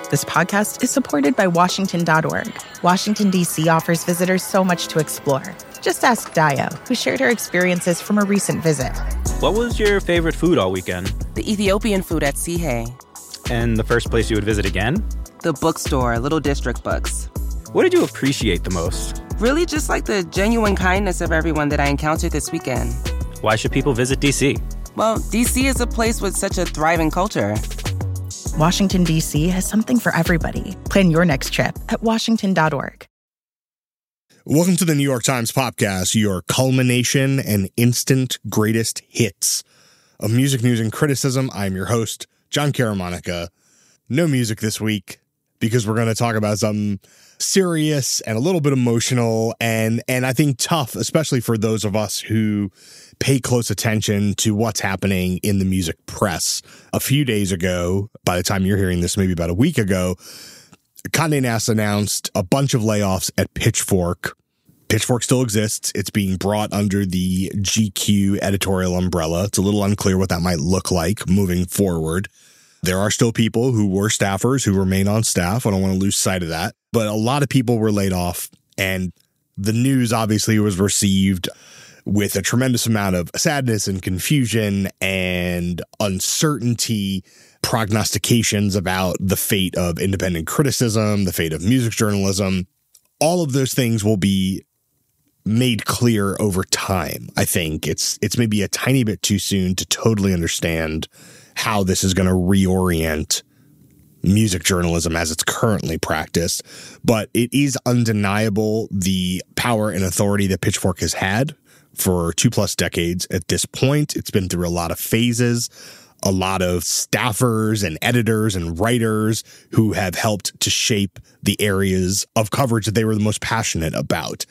This podcast is supported by Washington.org. Washington, D.C. offers visitors so much to explore. Just ask Dayo, who shared her experiences from a recent visit. What was your favorite food all weekend? The Ethiopian food at Sihe. And the first place you would visit again? The bookstore, Little District Books. What did you appreciate the most? Really just like the genuine kindness of everyone that I encountered this weekend. Why should people visit D.C.? Well, D.C. is a place with such a thriving culture. Washington, D.C. has something for everybody. Plan your next trip at washington.org. Welcome to the New York Times Podcast, your culmination and instant greatest hits of music news and criticism. I'm your host, John Caramonica. No music this week because we're going to talk about something serious and a little bit emotional and I think tough, especially for those of us who pay close attention to what's happening in the music press. A few days ago, by the time you're hearing this, maybe about a week ago, Condé Nast announced a bunch of layoffs at Pitchfork. Pitchfork still exists. It's being brought under the GQ editorial umbrella. It's a little unclear what that might look like moving forward. There are still people who were staffers who remain on staff. I don't want to lose sight of that. But a lot of people were laid off, and the news obviously was received with a tremendous amount of sadness and confusion and uncertainty, prognostications about the fate of independent criticism, the fate of music journalism. All of those things will be made clear over time. I think it's maybe a tiny bit too soon to totally understand how this is going to reorient music journalism as it's currently practiced. But it is undeniable the power and authority that Pitchfork has had for 2+ decades at this point. It's been through a lot of phases, a lot of staffers and editors and writers who have helped to shape the areas of coverage that they were the most passionate about.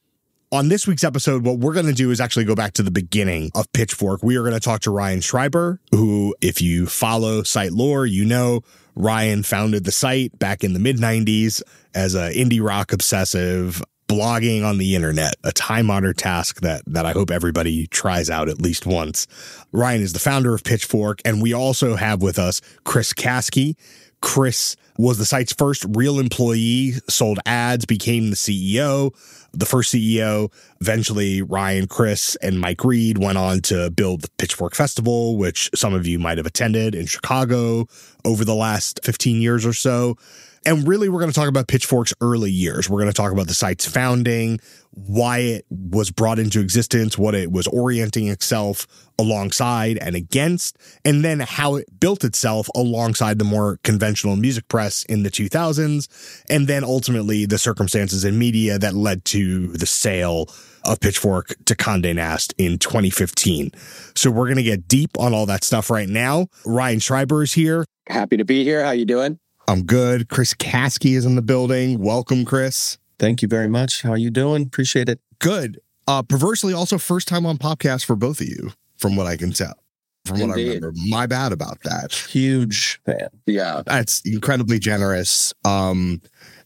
On this week's episode, what we're going to do is actually go back to the beginning of Pitchfork. We are going to talk to Ryan Schreiber, who, if you follow site lore, you know Ryan founded the site back in the mid-90s as an indie rock obsessive, blogging on the internet, a time-honored task that I hope everybody tries out at least once. Ryan is the founder of Pitchfork, and we also have with us Chris Kasky. Chris was the site's first real employee, sold ads, became the CEO. The first CEO, eventually Ryan, Chris, and Mike Reed went on to build the Pitchfork Festival, which some of you might have attended in Chicago over the last 15 years or so. And really, we're going to talk about Pitchfork's early years. We're going to talk about the site's founding, why it was brought into existence, what it was orienting itself alongside and against, and then how it built itself alongside the more conventional music press in the 2000s, and then ultimately the circumstances in media that led to the sale of Pitchfork to Condé Nast in 2015. So we're going to get deep on all that stuff right now. Ryan Schreiber is here. Happy to be here. How you doing? I'm good. Chris Kasky is in the building. Welcome, Chris. Thank you very much. How are you doing? Appreciate it. Good. Perversely, also first time on podcast for both of you, from what I can tell. From what I remember. My bad about that. Huge fan. Yeah. That's incredibly generous. I'm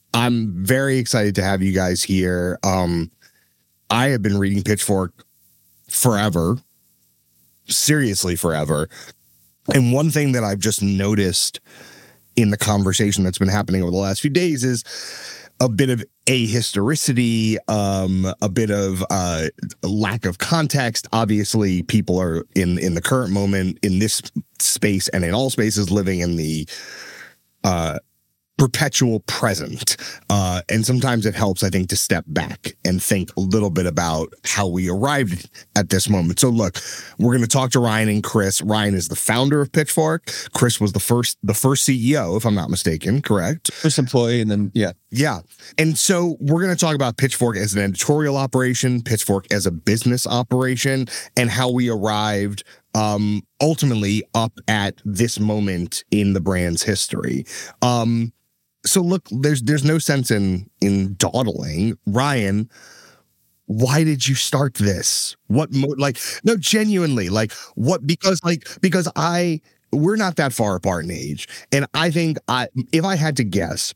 very excited to have you guys here. I have been reading Pitchfork forever. Seriously, forever. And one thing that I've just noticed in the conversation that's been happening over the last few days is a bit of ahistoricity, a bit of lack of context. Obviously, people are in the current moment in this space and in all spaces living in the perpetual present. And sometimes it helps, I think, to step back and think a little bit about how we arrived at this moment. So look, we're going to talk to Ryan and Chris. Ryan is the founder of Pitchfork. Chris was the first CEO, if I'm not mistaken, correct? First employee, and then, yeah. Yeah. And so we're going to talk about Pitchfork as an editorial operation, Pitchfork as a business operation, and how we arrived ultimately up at this moment in the brand's history. So look, there's no sense in dawdling. Ryan, why did you start this? Genuinely, because we're not that far apart in age. And I think if I had to guess,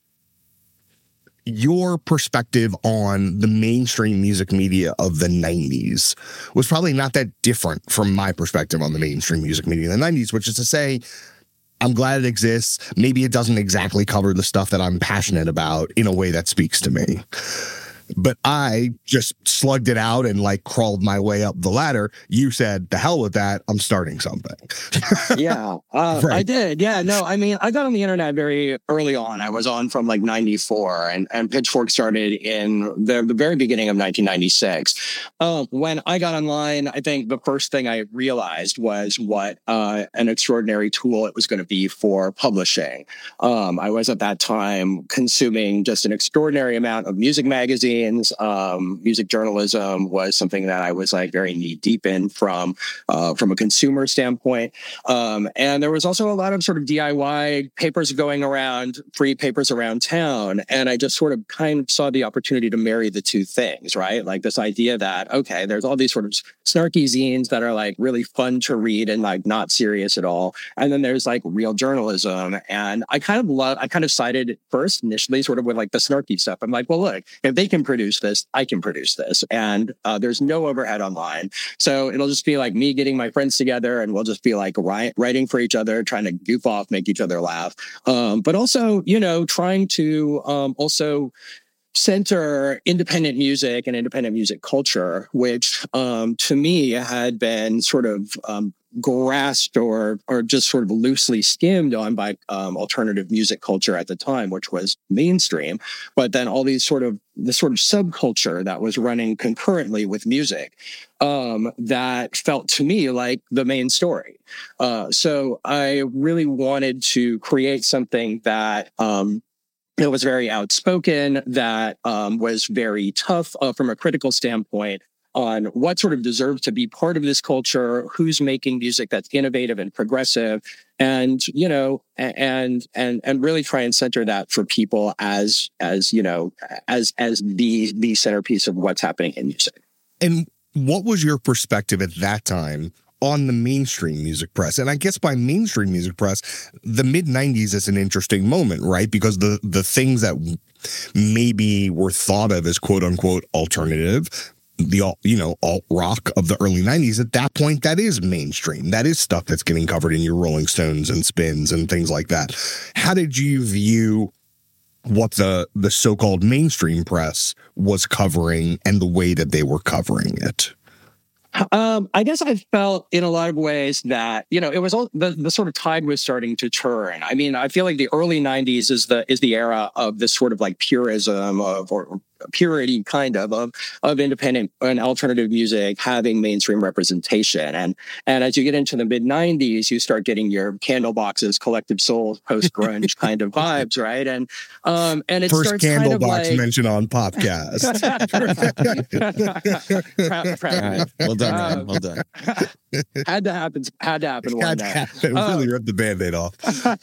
your perspective on the mainstream music media of the 90s was probably not that different from my perspective on the mainstream music media in the 90s, which is to say, I'm glad it exists. Maybe it doesn't exactly cover the stuff that I'm passionate about in a way that speaks to me. But I just slugged it out and like crawled my way up the ladder. You said, the hell with that. I'm starting something. Yeah, Right. I did. Yeah, no, I mean, I got on the internet very early on. I was on from like 94 and Pitchfork started in the very beginning of 1996. When I got online, I think the first thing I realized was what an extraordinary tool it was going to be for publishing. I was at that time consuming just an extraordinary amount of music magazines. Music journalism was something that I was like very knee deep in from a consumer standpoint. And there was also a lot of sort of DIY papers going around, free papers around town. And I just sort of kind of saw the opportunity to marry the two things, right? Like this idea that, okay, there's all these sort of snarky zines that are like really fun to read and like not serious at all. And then there's like real journalism. And I kind of sided first initially sort of with like the snarky stuff. I'm like, well, look, if they can produce this, I can produce this. And there's no overhead online. So it'll just be like me getting my friends together and we'll just be like writing for each other, trying to goof off, make each other laugh. But also, you know, trying to also center independent music and independent music culture, which to me had been sort of grasped or just sort of loosely skimmed on by alternative music culture at the time, which was mainstream. But then all these sort of subculture that was running concurrently with music that felt to me like the main story. So I really wanted to create something that it was very outspoken, that was very tough from a critical standpoint on what sort of deserves to be part of this culture, who's making music that's innovative and progressive, and you know, and really try and center that for people as you know, as the centerpiece of what's happening in music. And what was your perspective at that time on the mainstream music press? And I guess by mainstream music press, the mid-90s is an interesting moment, right? Because the things that maybe were thought of as quote unquote alternative, the alt rock of the early 90s, at that point, that is mainstream. That is stuff that's getting covered in your Rolling Stones and Spins and things like that. How did you view what the so-called mainstream press was covering and the way that they were covering it? I guess I felt in a lot of ways that, you know, it was all the sort of tide was starting to turn. I mean, I feel like the early 90s is the era of this sort of like purism or purity kind of independent and alternative music having mainstream representation. And as you get into the mid 90s, you start getting your Candlebox's Collective Soul post grunge kind of vibes, right? And it first starts Candlebox kind of like, mentioned on podcast. Proud. Well done, man. Well done. Had to happen one day. Really ripped the Band-Aid off.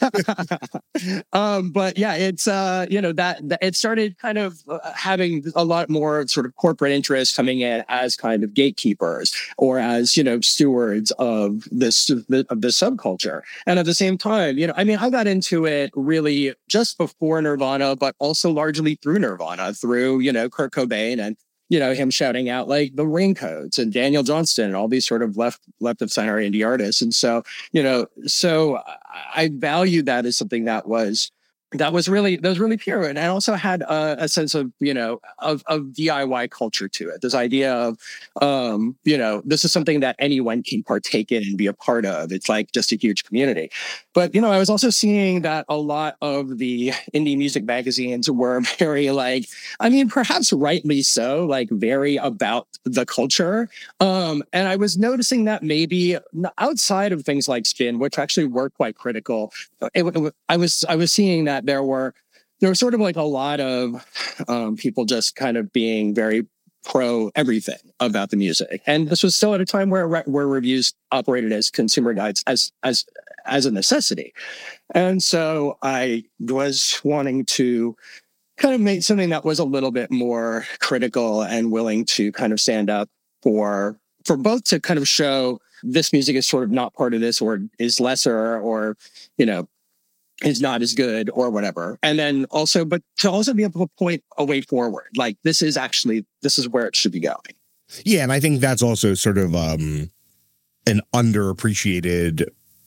But yeah, it's you know, that it started kind of having a lot more sort of corporate interest coming in as kind of gatekeepers or as, you know, stewards of this subculture. And at the same time, you know, I mean, I got into it really just before Nirvana, but also largely through Nirvana, through, you know, Kurt Cobain and, you know, him shouting out like the Raincoats and Daniel Johnston and all these sort of left of center indie artists. And so, you know, so I value that as something that was really pure. And I also had a sense of, you know, of DIY culture to it. This idea of, you know, this is something that anyone can partake in and be a part of. It's like just a huge community. But, you know, I was also seeing that a lot of the indie music magazines were very like, I mean, perhaps rightly so, like very about the culture. And I was noticing that maybe outside of things like Spin, which actually were quite critical, I was seeing that there were sort of like a lot of people just kind of being very pro everything about the music. And this was still at a time where reviews operated as consumer guides as a necessity. And so I was wanting to kind of make something that was a little bit more critical and willing to kind of stand up for both to kind of show this music is sort of not part of this or is lesser or, you know, is not as good or whatever. And then also, but to also be able to point a way forward, like this is where it should be going. Yeah. And I think that's also sort of an underappreciated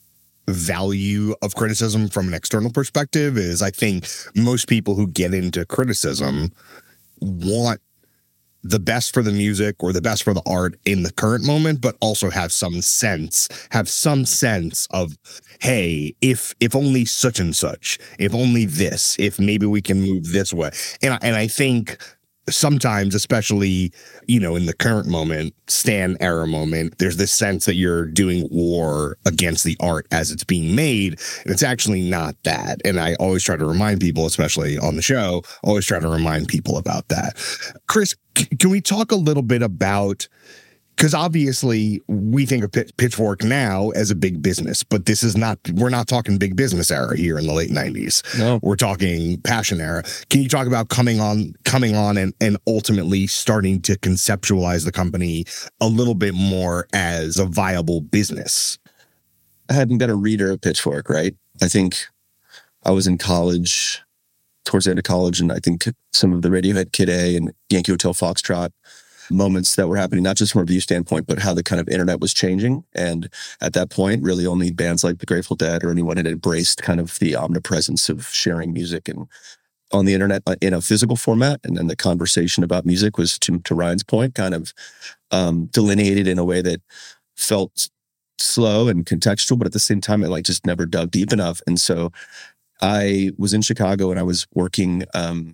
value of criticism from an external perspective is I think most people who get into criticism want the best for the music or the best for the art in the current moment, but also have some sense of, hey, if only such and such, if only this, if maybe we can move this way. And I think sometimes, especially, in the current moment, Stan era moment, there's this sense that you're doing war against the art as it's being made. And it's actually not that. And I always try to remind people, especially on the show, always try to remind people about that. Chris, can we talk a little bit about, because obviously we think of Pitchfork now as a big business, but we're not talking big business era here in the late 90s. No. We're talking passion era. Can you talk about coming on and ultimately starting to conceptualize the company a little bit more as a viable business? I hadn't been a reader of Pitchfork, right? I think I was in college, towards the end of college, and I think some of the Radiohead Kid A and Yankee Hotel Foxtrot moments that were happening, not just from a review standpoint, but how the kind of internet was changing. And at that point, really only bands like the Grateful Dead or anyone had embraced kind of the omnipresence of sharing music and on the internet in a physical format. And then the conversation about music was, to Ryan's point, kind of delineated in a way that felt slow and contextual, but at the same time, it just never dug deep enough. And so I was in Chicago and I was working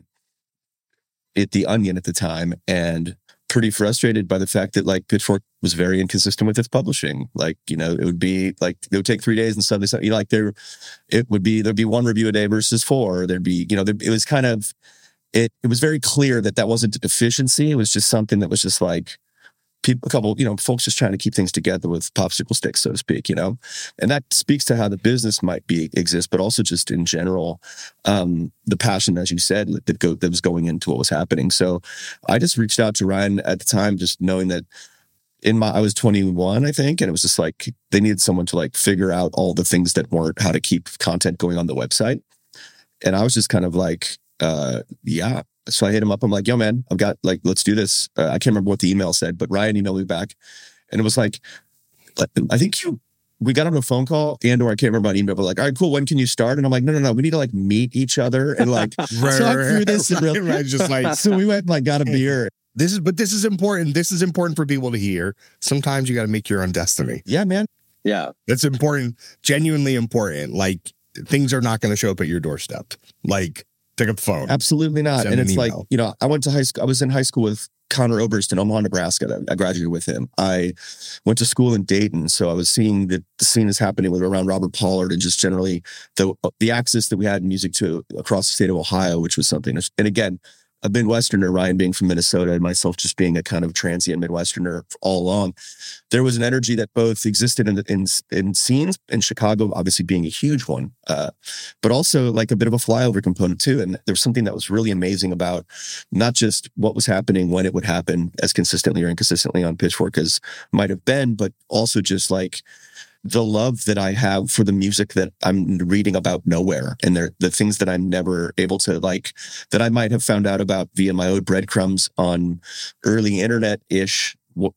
at The Onion at the time, and pretty frustrated by the fact that Pitchfork was very inconsistent with its publishing. It would be it would take 3 days and suddenly there'd be one review a day versus 4. There'd be, it was kind of, it was very clear that wasn't a deficiency. It was just something that was just folks just trying to keep things together with popsicle sticks, so to speak, and that speaks to how the business might exist, but also just in general, the passion, as you said, that was going into what was happening. So I just reached out to Ryan at the time, just knowing that I was 21, I think, and it was just they needed someone to figure out all the things that weren't how to keep content going on the website. And I was just kind of yeah. So I hit him up. I'm like, yo, man, I've got let's do this. I can't remember what the email said, but Ryan emailed me back. And it was I think we got on a phone call and or I can't remember about email, but all right, cool. When can you start? And I'm like, no. We need to meet each other and talk through this. Right, so we went and got a beer. This is important. This is important for people to hear. Sometimes you got to make your own destiny. Yeah, man. Yeah. That's important. Genuinely important. Things are not going to show up at your doorstep. Pick up the phone. Absolutely not. And it's email. I went to high school. I was in high school with Connor Oberst in Omaha, Nebraska. I graduated with him. I went to school in Dayton. So I was seeing that the scene is happening around Robert Pollard and just generally the access that we had in music to across the state of Ohio, which was something. And again, a Midwesterner, Ryan being from Minnesota and myself just being a kind of transient Midwesterner all along, there was an energy that both existed in scenes in Chicago, obviously being a huge one, but also a bit of a flyover component too. And there was something that was really amazing about not just what was happening when it would happen as consistently or inconsistently on Pitchfork as might have been, but also just the love that I have for the music that I'm reading about nowhere, and the things that I'm never able to that I might have found out about via my own breadcrumbs on early internet-ish,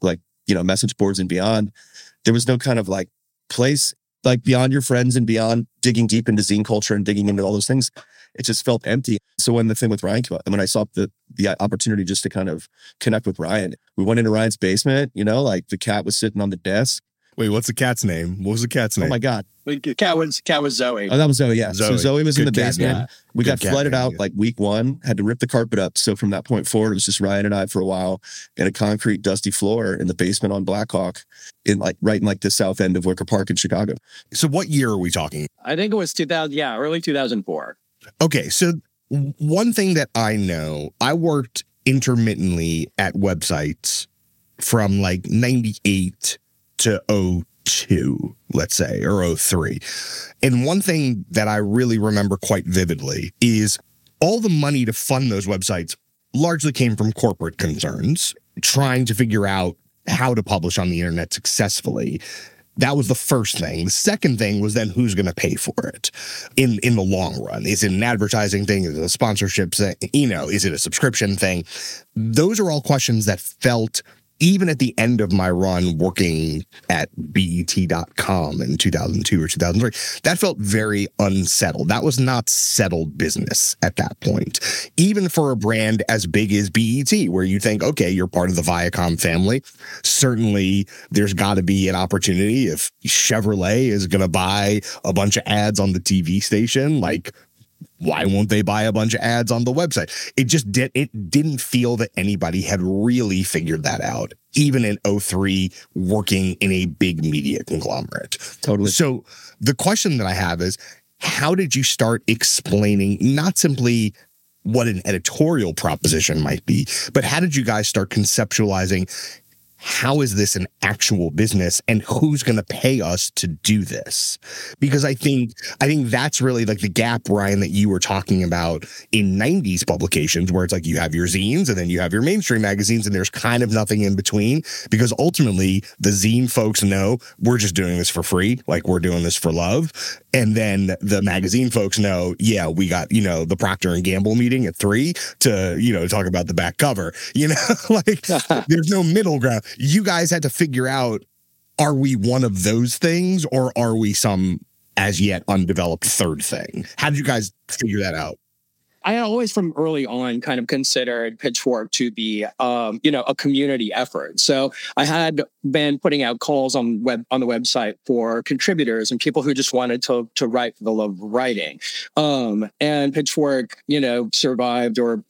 message boards and beyond. There was no kind of place beyond your friends and beyond digging deep into zine culture and digging into all those things. It just felt empty. So when the thing with Ryan came up, and when I saw the opportunity just to kind of connect with Ryan, we went into Ryan's basement, the cat was sitting on the desk. Wait, what's the cat's name? What was the cat's name? Oh my God. The cat was Zoe. Oh, that was Zoe, yeah. So Zoe was in the basement. Yeah. We got flooded out week 1, had to rip the carpet up. So from that point forward, it was just Ryan and I for a while in a concrete dusty floor in the basement on Blackhawk right in the south end of Wicker Park in Chicago. So what year are we talking? I think it was early 2004. Okay, so one thing that I know, I worked intermittently at websites from 98 to 02, let's say, or 03. And one thing that I really remember quite vividly is all the money to fund those websites largely came from corporate concerns, trying to figure out how to publish on the internet successfully. That was the first thing. The second thing was then who's going to pay for it in the long run. Is it an advertising thing? Is it a sponsorship thing? Is it a subscription thing? Those are all questions that felt even at the end of my run working at BET.com in 2002 or 2003, that felt very unsettled. That was not settled business at that point. Even for a brand as big as BET, where you think, okay, you're part of the Viacom family, certainly there's got to be an opportunity if Chevrolet is going to buy a bunch of ads on the TV station, like, why won't they buy a bunch of ads on the website? It didn't feel that anybody had really figured that out, even in 2003, working in a big media conglomerate. Totally. So the question that I have is, how did you start explaining not simply what an editorial proposition might be, but how did you guys start conceptualizing how is this an actual business and who's going to pay us to do this? Because I think that's really like the gap, Ryan, that you were talking about in 90s publications, where it's like you have your zines and then you have your mainstream magazines and there's kind of nothing in between, because ultimately the zine folks know we're just doing this for free. Like, we're doing this for love. And then the magazine folks know, yeah, we got, the Procter & Gamble meeting at 3 to, talk about the back cover, like there's no middle ground. You guys had to figure out, are we one of those things or are we some as yet undeveloped third thing? How did you guys figure that out? I always, from early on, kind of considered Pitchfork to be, a community effort. So I had been putting out calls on the website for contributors and people who just wanted to write for the love of writing. And Pitchfork, survived or,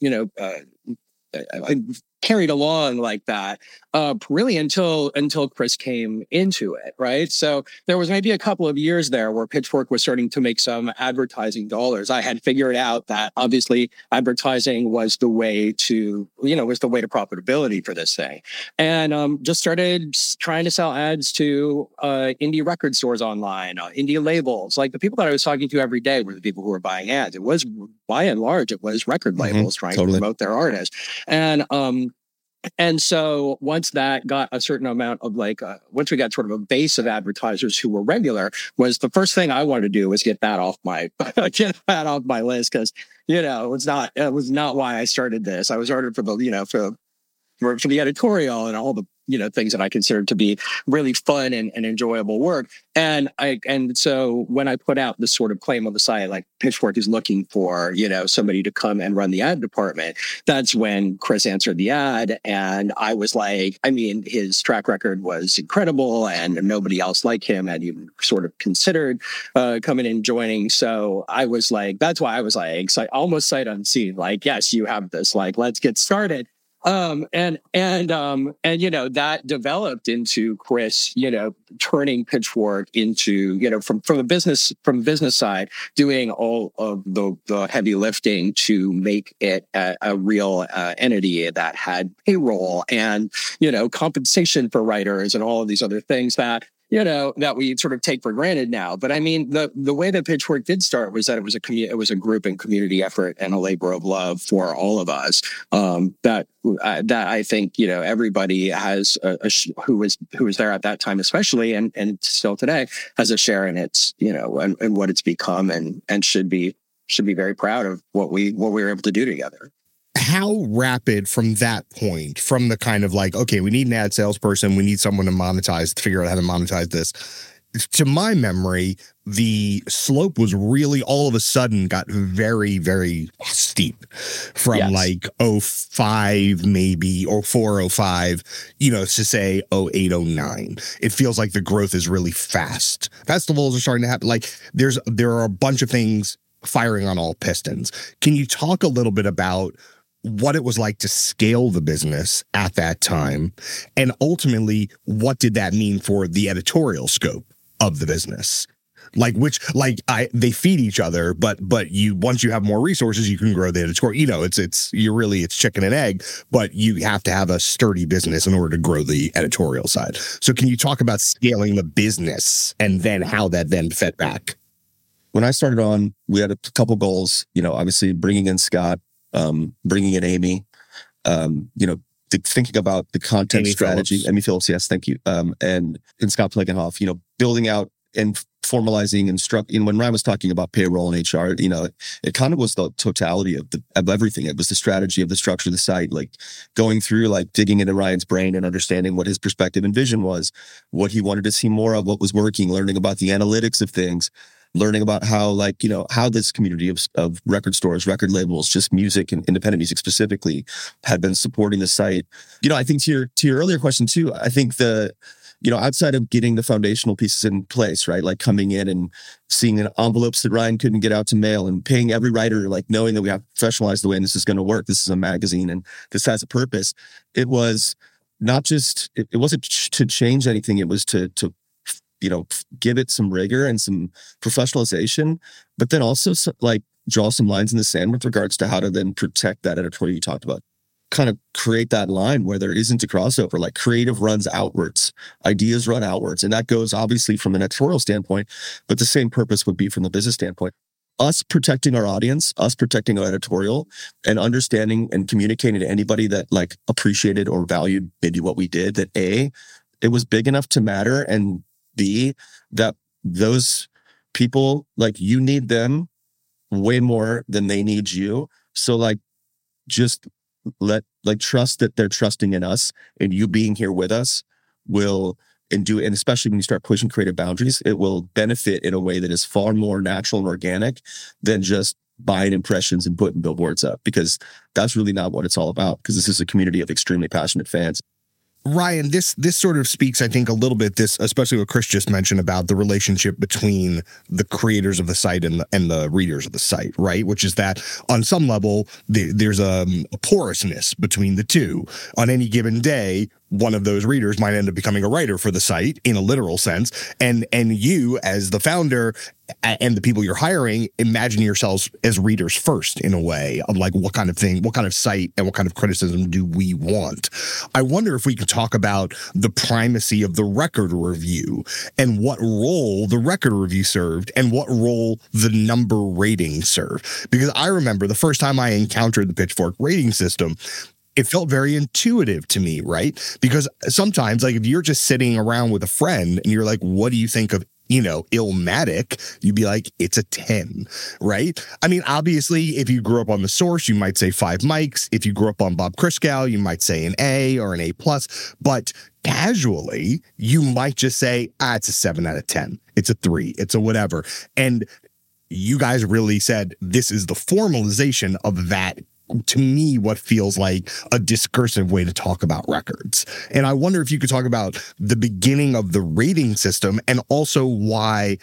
carried along like that, really until Chris came into it, right? So there was maybe a couple of years there where Pitchfork was starting to make some advertising dollars. I had figured out that obviously advertising was the way to profitability for this thing, and just started trying to sell ads to indie record stores online, indie labels. Like, the people that I was talking to every day were the people who were buying ads. It was, by and large, it was record labels trying to promote their artists, and so once that got a certain amount of once we got sort of a base of advertisers who were regular, was the first thing I wanted to do was get that off my list, because it was not why I started this. I was started for the editorial and all the things that I considered to be really fun and enjoyable work. And so when I put out this sort of claim on the site, like, Pitchfork is looking for, somebody to come and run the ad department, that's when Chris answered the ad. And I was like, his track record was incredible and nobody else like him had even sort of considered coming and joining. So I was like, that's why I was like, almost sight unseen, like, yes, you have this, like, let's get started. And that developed into Chris, turning Pitchfork into, from the business side, doing all of the heavy lifting to make it a real entity that had payroll and, compensation for writers and all of these other things that we sort of take for granted now. But the way that Pitchfork did start was that it was a group and community effort and a labor of love for all of us. That I think everybody has who was there at that time, especially, and still today, has a share in its and what it's become, and should be very proud of what we were able to do together. How rapid from that point, from the kind of like, okay, we need an ad salesperson, we need someone to figure out how to monetize this. To my memory, the slope was really all of a sudden got very, very steep from 05 maybe, or 405, to say 08, 09. It feels like the growth is really fast. Festivals are starting to happen. Like, there are a bunch of things firing on all pistons. Can you talk a little bit about what it was like to scale the business at that time, and ultimately what did that mean for the editorial scope of the business? They feed each other, but once you have more resources, you can grow the editorial. It's chicken and egg, but you have to have a sturdy business in order to grow the editorial side. So can you talk about scaling the business and then how that then fed back? When I started on, we had a couple goals, obviously bringing in Scott, bringing in Amy, thinking about the content strategy. Amy Phillips, yes, thank you. And Scott Plagenhoff, building out and formalizing and when Ryan was talking about payroll and HR, it kind of was the totality of everything. It was the strategy of the structure of the site, like going through, like digging into Ryan's brain and understanding what his perspective and vision was, what he wanted to see more of, what was working, learning about the analytics of things, learning about how how this community of record stores, record labels, just music and independent music specifically had been supporting the site. I think to your earlier question too, I think outside of getting the foundational pieces in place, right? Like coming in and seeing envelopes that Ryan couldn't get out to mail and paying every writer, like knowing that we have to professionalize the way this is going to work. This is a magazine and this has a purpose. It was not just, it wasn't to change anything. It was to give it some rigor and some professionalization, but then also draw some lines in the sand with regards to how to then protect that editorial you talked about. Kind of create that line where there isn't a crossover, like creative runs outwards, ideas run outwards. And that goes obviously from an editorial standpoint, but the same purpose would be from the business standpoint. Us protecting our audience, us protecting our editorial, and understanding and communicating to anybody that appreciated or valued maybe what we did, that A, it was big enough to matter, and B, that those people, you need them way more than they need you. So just trust that they're trusting in us, and you being here with us and especially when you start pushing creative boundaries, it will benefit in a way that is far more natural and organic than just buying impressions and putting billboards up, because that's really not what it's all about, because this is a community of extremely passionate fans. Ryan, this sort of speaks, I think, a little bit, especially what Chris just mentioned about the relationship between the creators of the site and the readers of the site, right? Which is that on some level, there's a porousness between the two. On any given day, one of those readers might end up becoming a writer for the site in a literal sense. And you, as the founder and the people you're hiring, imagine yourselves as readers first, in a way of what kind of site and what kind of criticism do we want? I wonder if we could talk about the primacy of the record review and what role the record review served and what role the number rating served. Because I remember the first time I encountered the Pitchfork rating system, it felt very intuitive to me, right? Because sometimes, if you're just sitting around with a friend and you're like, what do you think of, Illmatic? You'd be like, it's a 10, right? I mean, obviously, if you grew up on The Source, you might say 5 mics. If you grew up on Bob Christgau, you might say an A or an A+. But casually, you might just say, it's a 7 out of 10. It's a 3. It's a whatever. And you guys really said, this is the formalization of that, to me, what feels like a discursive way to talk about records. And I wonder if you could talk about the beginning of the rating system, and also why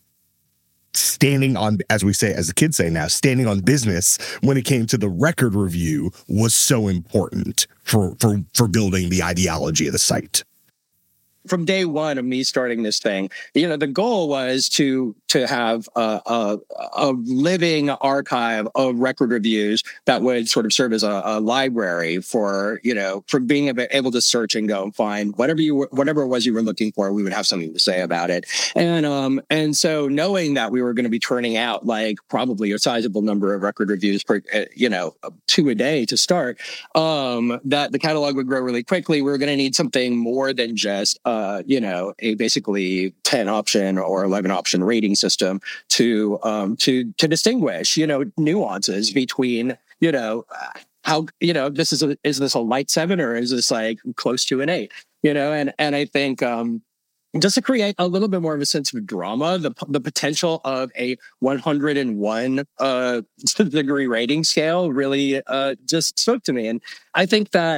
standing on, as we say, as the kids say now, standing on business when it came to the record review was so important for building the ideology of the site. From day one of me starting this thing, the goal was to have a living archive of record reviews that would sort of serve as a library for being able to search and go and find whatever it was you were looking for. We would have something to say about it, and so knowing that we were going to be turning out probably a sizable number of record reviews per 2 a day to start, that the catalog would grow really quickly. We were going to need something more than just a basically 10 option or 11 option rating system to distinguish, nuances between, how, is this a light 7 or is this close to an 8, and I think, just to create a little bit more of a sense of drama, the potential of a 101 degree rating scale really just spoke to me. And I think that,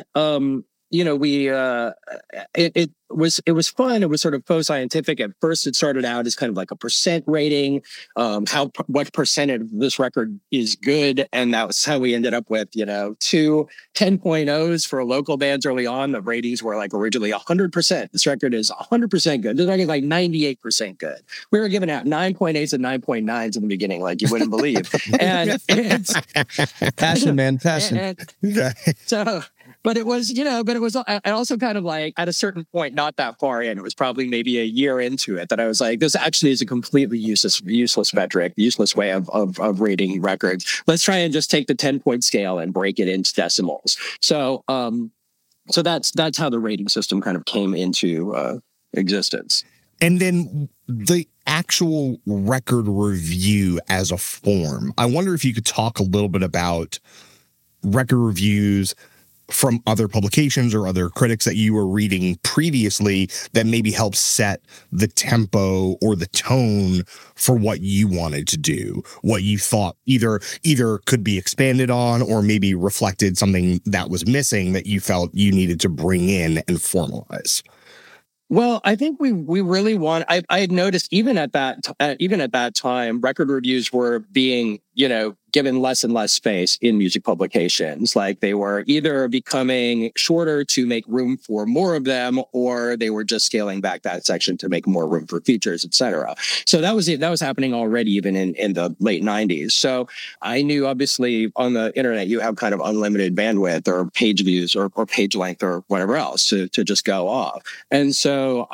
it was fun. It was sort of faux-scientific. At first, it started out as kind of like a percent rating, what percent of this record is good. And that was how we ended up with, 2 10.0s for local bands early on. The ratings were originally 100%. This record is 100% good. This record is 98% good. We were giving out 9.8s and 9.9s in the beginning, you wouldn't believe. And it's passion, man, passion. But it was, also kind of at a certain point, not that far in, it was probably maybe a year into it that I was like, this actually is a completely useless metric, useless way of rating records. Let's try and just take the 10-point scale and break it into decimals. So that's how the rating system kind of came into existence. And then the actual record review as a form. I wonder if you could talk a little bit about record reviews from other publications or other critics that you were reading previously that maybe helped set the tempo or the tone for what you wanted to do, what you thought either could be expanded on or maybe reflected something that was missing that you felt you needed to bring in and formalize. Well, I think we really want. I had noticed even at that time, record reviews were being given less and less space in music publications. Like they were either becoming shorter to make room for more of them, or they were just scaling back that section to make more room for features, etc. So that was happening already even in the late 90s. So I knew obviously on the internet you have kind of unlimited bandwidth or page views or page length or whatever else to just go off. And so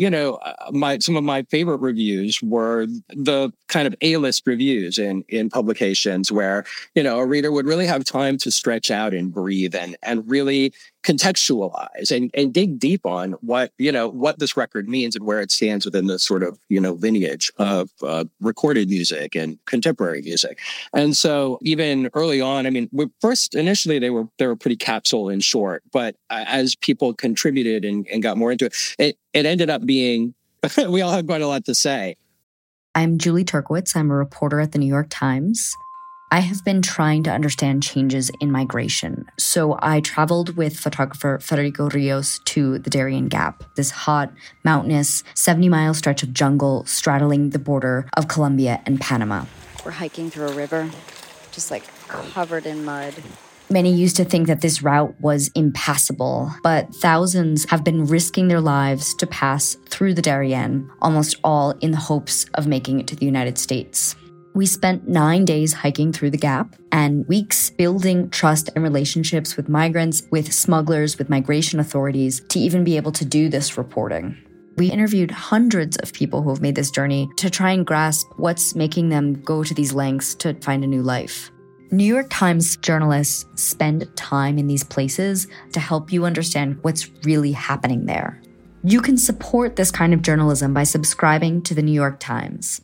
some of my favorite reviews were the kind of A-list reviews in publications where, a reader would really have time to stretch out and breathe and really contextualize and dig deep on what this record means and where it stands within the sort of, lineage of recorded music and contemporary music. And so even early on, initially they were pretty capsule and short, but as people contributed and got more into it, it ended up being, we all had quite a lot to say. I'm Julie Turkowitz. I'm a reporter at the New York Times. I have been trying to understand changes in migration. So I traveled with photographer Federico Rios to the Darien Gap, this hot, mountainous, 70-mile stretch of jungle straddling the border of Colombia and Panama. We're hiking through a river, just covered in mud. Many used to think that this route was impassable, but thousands have been risking their lives to pass through the Darien, almost all in the hopes of making it to the United States. We spent 9 days hiking through the Gap and weeks building trust and relationships with migrants, with smugglers, with migration authorities to even be able to do this reporting. We interviewed hundreds of people who have made this journey to try and grasp what's making them go to these lengths to find a new life. New York Times journalists spend time in these places to help you understand what's really happening there. You can support this kind of journalism by subscribing to the New York Times.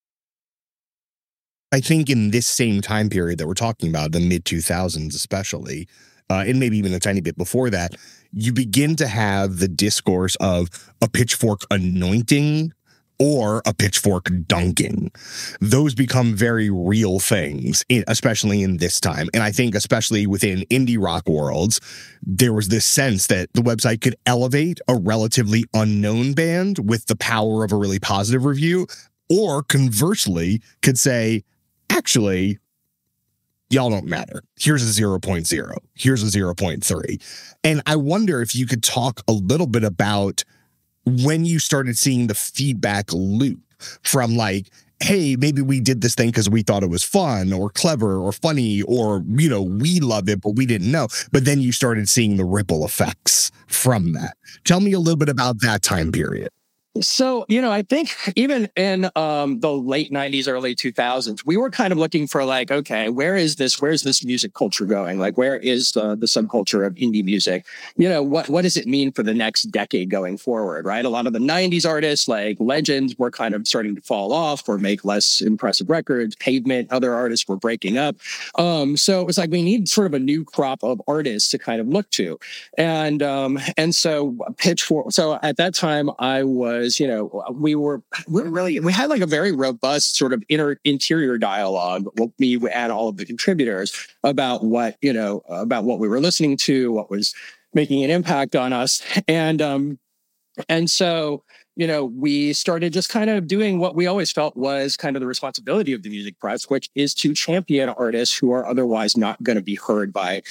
I think in this same time period that we're talking about, the mid-2000s especially, and maybe even a tiny bit before that, you begin to have the discourse of a pitchfork anointing or a pitchfork dunking. Those become very real things, especially in this time. And I think especially within indie rock worlds, there was this sense that the website could elevate a relatively unknown band with the power of a really positive review, or conversely could say, actually, y'all don't matter. Here's a 0.0. Here's a 0.3. And I wonder if you could talk a little bit about when you started seeing the feedback loop from hey, maybe we did this thing because we thought it was fun or clever or funny or, we love it, but we didn't know. But then you started seeing the ripple effects from that. Tell me a little bit about that time period. So, I think even in the late 90s, early 2000s, we were kind of looking for okay, where's this music culture going? Where is the subculture of indie music? What does it mean for the next decade going forward, right? A lot of the 90s artists like Legends were kind of starting to fall off or make less impressive records. Pavement, other artists were breaking up. So it was we need sort of a new crop of artists to kind of look to. And so Pitchfork, so at that time I was, we had a very robust sort of interior dialogue with me and all of the contributors about what we were listening to, what was making an impact on us. And so, we started just kind of doing what we always felt was kind of the responsibility of the music press, which is to champion artists who are otherwise not going to be heard by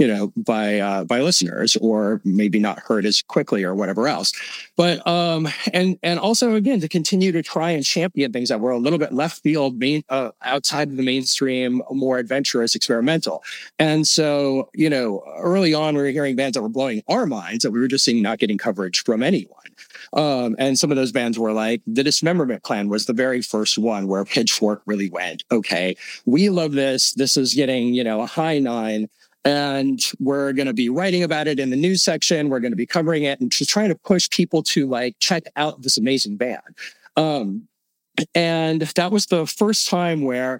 listeners, or maybe not heard as quickly or whatever else. But, and also again, to continue to try and champion things that were a little bit left field, outside of the mainstream, more adventurous, experimental. And so, early on, we were hearing bands that were blowing our minds that we were just seeing not getting coverage from anyone. And some of those bands were the Dismemberment Clan was the very first one where Pitchfork really went, okay, we love this. This is getting, a high 9. And we're going to be writing about it in the news section. We're going to be covering it and just trying to push people to like check out this amazing band. And that was the first time where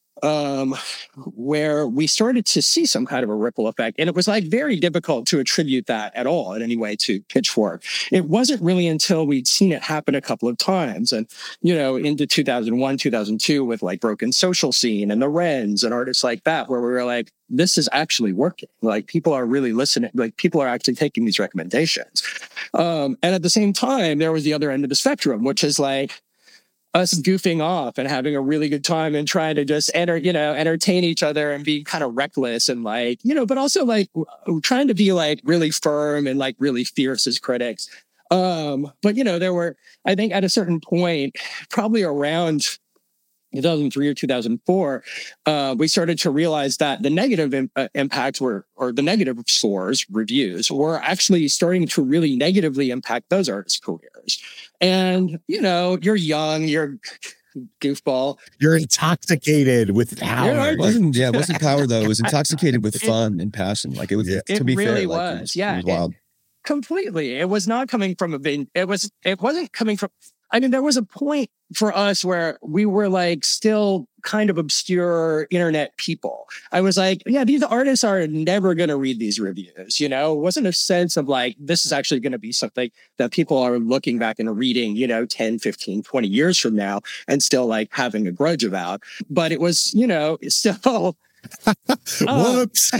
we started to see some kind of a ripple effect. And it was like very difficult to attribute that at all in any way to Pitchfork. It wasn't really until we'd seen it happen a couple of times and, you know, into 2001, 2002 with like Broken Social Scene and the Wrens and artists like that, where we were like, this is actually working. Like people are really listening. Like people are actually taking these recommendations. And at the same time, there was the other end of the spectrum, which is like, us goofing off and having a really good time and trying to just entertain each other and be kind of reckless and like, you know, but also like trying to be like really firm and like really fierce as critics. But you know, there were, I think at a certain point, probably around 2003 or 2004, we started to realize that the negative impacts or the negative scores, reviews, were actually starting to really negatively impact those artists' careers. And, you know, you're young, you're goofball. You're intoxicated with power. It wasn't power though. It was intoxicated with fun and passion. Like it was, to be really fair, like, was. It was wild. Completely. It was not coming from it wasn't coming from, I mean, there was a point for us where we were like still kind of obscure internet people. I was like, yeah, these artists are never going to read these reviews. You know, it wasn't a sense of like, this is actually going to be something that people are looking back and reading, you know, 10, 15, 20 years from now and still like having a grudge about. But it was, you know, still... Whoops.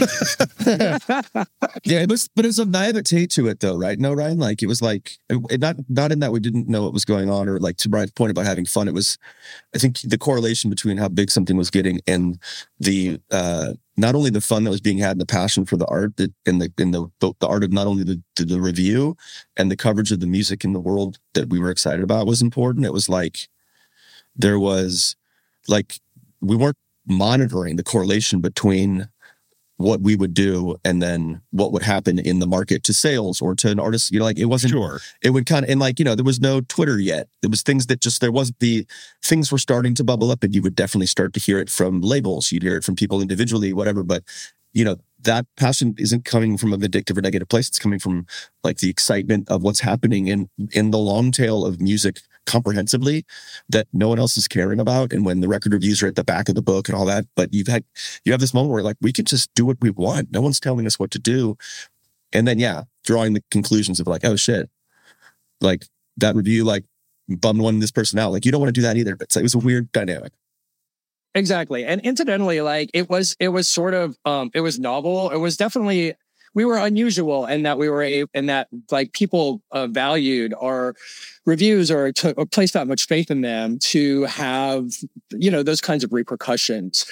Yeah, but it's a naivete to it though, right? No, Ryan, like it was like not in that we didn't know what was going on, or like to Brian's point about having fun. It was, I think, the correlation between how big something was getting and the not only the fun that was being had and the passion for the art and the art of not only the review and the coverage of the music in the world that we were excited about was important. It was like there was like we weren't monitoring the correlation between what we would do and then what would happen in the market to sales or to an artist. You know, like it wasn't sure. It would kind of, and like, you know, there was no Twitter yet. There was things that just, there wasn't the things were starting to bubble up and you would definitely start to hear it from labels. You'd hear it from people individually, whatever. But, you know, that passion isn't coming from a vindictive or negative place. It's coming from like the excitement of what's happening in the long tail of music comprehensively that no one else is caring about. And when the record reviews are at the back of the book and all that, but you have this moment where like, we can just do what we want. No one's telling us what to do. And then, yeah, drawing the conclusions of like, oh shit, like that review, like bummed this person out. Like you don't want to do that either, but it was a weird dynamic. Exactly. And incidentally, like it was sort of, it was novel. It was definitely, we were unusual in that like people valued our reviews or placed that much faith in them to have, you know, those kinds of repercussions.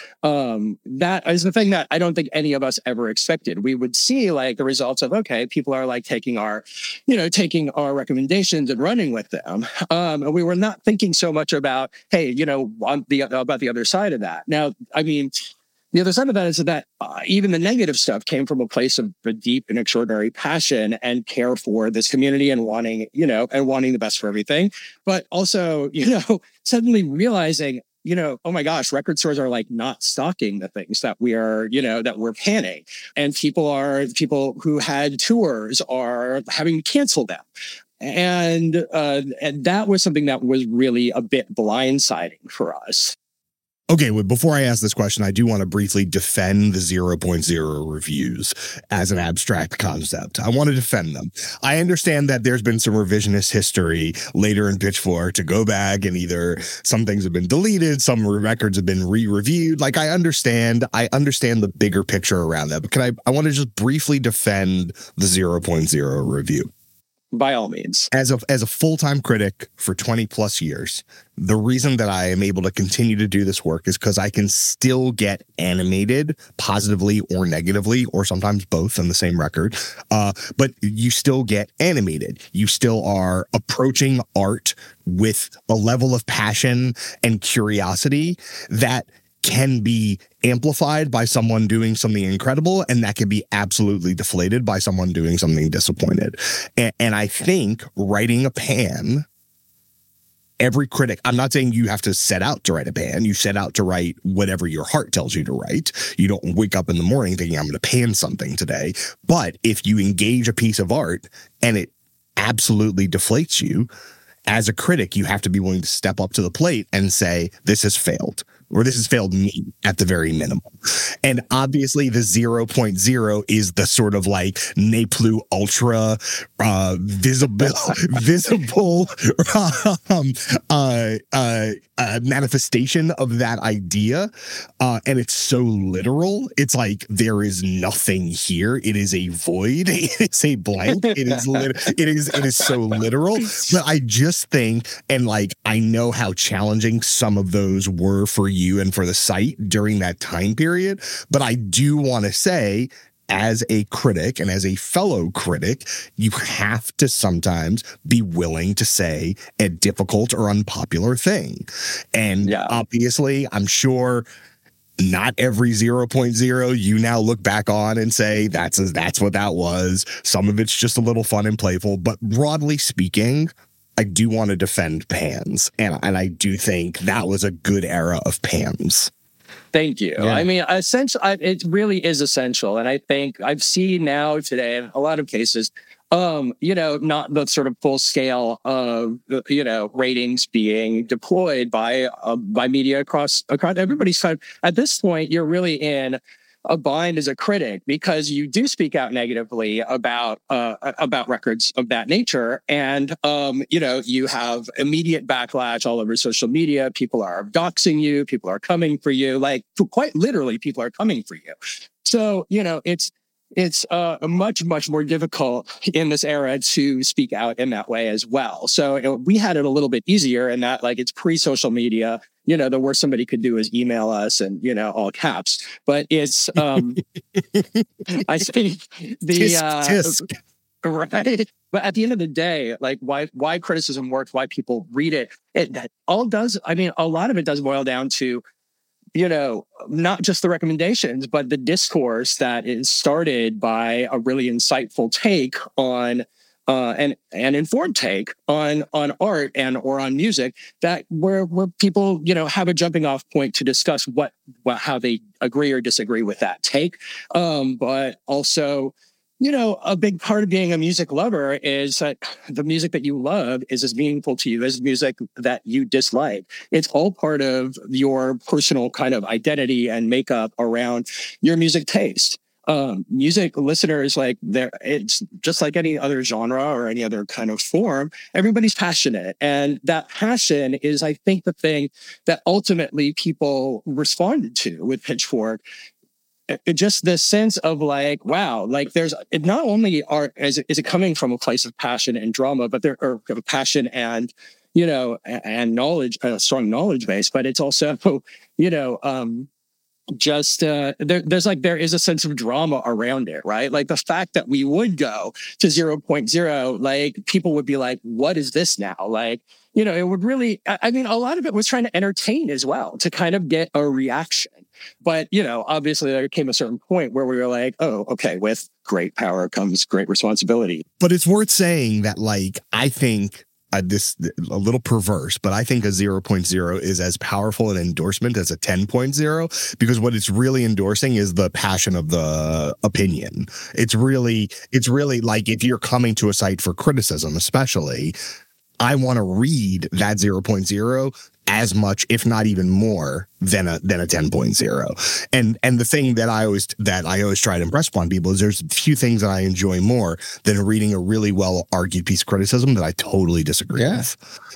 That is the thing that I don't think any of us ever expected. We would see like the results of, okay, people are like taking our recommendations and running with them. And we were not thinking so much about, hey, you know, about the other side of that. Now, I mean, the other side of that is that even the negative stuff came from a place of a deep and extraordinary passion and care for this community and wanting the best for everything. But also, you know, suddenly realizing, you know, oh my gosh, record stores are like not stocking the things that we are, you know, that we're panning. And people who had tours are having to cancel them. And that was something that was really a bit blindsiding for us. Okay, well, before I ask this question, I do want to briefly defend the 0.0 reviews as an abstract concept. I want to defend them. I understand that there's been some revisionist history later in Pitchfork to go back and either some things have been deleted, some records have been re-reviewed. Like I understand the bigger picture around that, but I want to just briefly defend the 0.0 review. By all means. As a full-time critic for 20 plus years, the reason that I am able to continue to do this work is because I can still get animated positively or negatively, or sometimes both on the same record. But you still get animated. You still are approaching art with a level of passion and curiosity that can be amplified by someone doing something incredible, and that can be absolutely deflated by someone doing something disappointed. And I think writing a pan every critic, I'm not saying you have to set out to write a pan. You set out to write whatever your heart tells you to write. You don't wake up in the morning thinking, I'm going to pan something today. But if you engage a piece of art and it absolutely deflates you, as a critic, you have to be willing to step up to the plate and say, this has failed, or this has failed me at the very minimum. And obviously the 0.0 is the sort of like ne plus ultra visible manifestation of that idea. And it's so literal. It's like, there is nothing here. It is a void. It's a blank. It is so literal. But I just think, and like, I know how challenging some of those were for you and for the site during that time period. But I do want to say, as a critic and as a fellow critic, you have to sometimes be willing to say a difficult or unpopular thing. And obviously, I'm sure not every 0.0 you now look back on and say, that's what that was. Some of it's just a little fun and playful. But broadly speaking, I do want to defend pans. And I do think that was a good era of pans. Thank you. Yeah. I mean, it really is essential. And I think I've seen now today in a lot of cases, not the sort of full scale of, ratings being deployed by media across everybody's side. At this point, you're really in a bind as a critic because you do speak out negatively about records of that nature. And, you have immediate backlash all over social media. People are doxing you. People are coming for you. Like, quite literally, people are coming for you. So, it's much, much more difficult in this era to speak out in that way as well. So we had it a little bit easier in that, like, it's pre-social media. The worst somebody could do is email us and, all caps. But it's, I think tisk. Right. But at the end of the day, like, why criticism works, why people read it, a lot of it does boil down to, not just the recommendations, but the discourse that is started by a really insightful take on an informed take on art or on music, that where people, have a jumping off point to discuss how they agree or disagree with that take. But also, a big part of being a music lover is that the music that you love is as meaningful to you as music that you dislike. It's all part of your personal kind of identity and makeup around your music taste. Music listeners, it's just like any other genre or any other kind of form. Everybody's passionate. And that passion is, I think, the thing that ultimately people responded to with Pitchfork. Just this sense of like, wow, like there's not only is it coming from a place of passion and drama, but there are passion and, and knowledge, a strong knowledge base, but it's also, there is a sense of drama around it, right? Like the fact that we would go to 0.0, like people would be like, what is this now? Like, it would really, a lot of it was trying to entertain as well, to kind of get a reaction. But, obviously there came a certain point where we were like, oh, okay, with great power comes great responsibility. But it's worth saying that, like, I think this a little perverse, but I think a 0.0 is as powerful an endorsement as a 10.0, because what it's really endorsing is the passion of the opinion. It's really like, if you're coming to a site for criticism, especially, I want to read that 0.0 as much, if not even more, than a 10.0. And the thing that I always try to impress upon people is there's a few things that I enjoy more than reading a really well argued piece of criticism that I totally disagree with.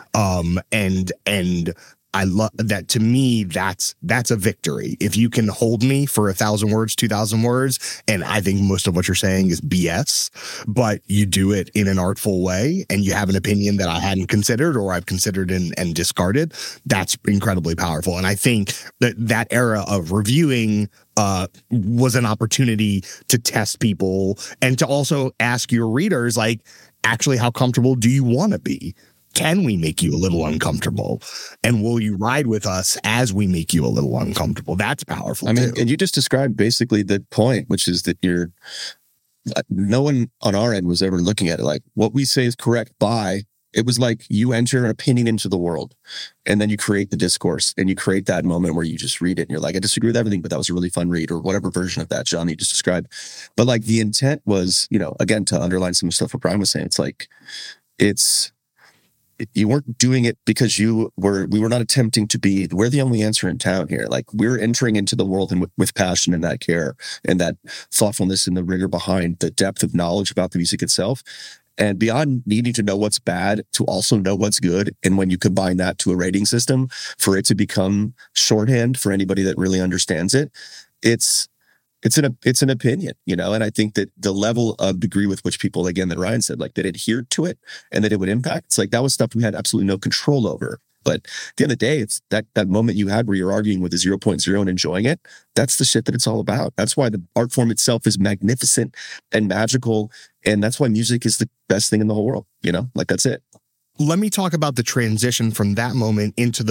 And I love that. To me, that's a victory. If you can hold me for 1,000 words, 2,000 words, and I think most of what you're saying is BS, but you do it in an artful way and you have an opinion that I hadn't considered or I've considered and discarded, that's incredibly powerful. And I think that era of reviewing was an opportunity to test people and to also ask your readers, like, actually, how comfortable do you want to be? Can we make you a little uncomfortable? And will you ride with us as we make you a little uncomfortable? That's powerful, too. And you just described basically the point, which is that no one on our end was ever looking at it like, what we say is correct by It was like you enter an opinion into the world and then you create the discourse and you create that moment where you just read it and you're like, I disagree with everything, but that was a really fun read, or whatever version of that, John, you just described. But like the intent was, again, to underline some stuff what Brian was saying, it's like, you weren't doing it because we were not attempting to be, we're the only answer in town here. Like we're entering into the world and with passion and that care and that thoughtfulness and the rigor behind the depth of knowledge about the music itself. And beyond needing to know what's bad, to also know what's good. And when you combine that to a rating system for it to become shorthand for anybody that really understands it, it's an opinion, and I think that the level of degree with which people, again, that Ryan said, like that adhered to it and that it would impact, it's like that was stuff we had absolutely no control over. But at the end of the day, it's that moment you had where you're arguing with a 0.0 and enjoying it. That's the shit that it's all about. That's why the art form itself is magnificent and magical. And that's why music is the best thing in the whole world. Like that's it. Let me talk about the transition from that moment into